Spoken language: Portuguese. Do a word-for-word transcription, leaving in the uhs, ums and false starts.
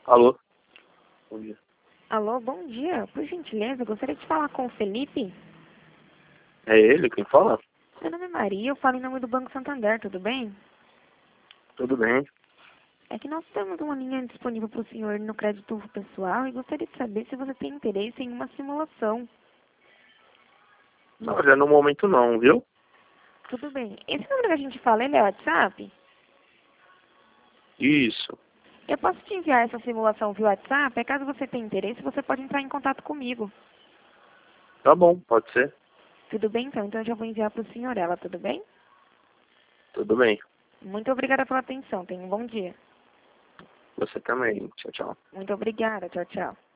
Alô? Bom dia. Alô, bom dia. Por gentileza, gostaria de falar com o Felipe. É ele quem fala? Meu nome é Maria, eu falo em nome do Banco Santander, tudo bem? Tudo bem. É que nós temos uma linha disponível para o senhor no crédito pessoal e gostaria de saber se você tem interesse em uma simulação. Não, já no momento não, viu? Tudo bem. Esse número que a gente fala, ele é WhatsApp? Isso. Eu posso te enviar essa simulação via WhatsApp? É caso você tenha interesse, você pode entrar em contato comigo. Tá bom, pode ser. Tudo bem, então? Então eu já vou enviar para o senhor ela, tudo bem? Tudo bem. Muito obrigada pela atenção. Tenha um bom dia. Você também. Tchau, tchau. Muito obrigada. Tchau, tchau.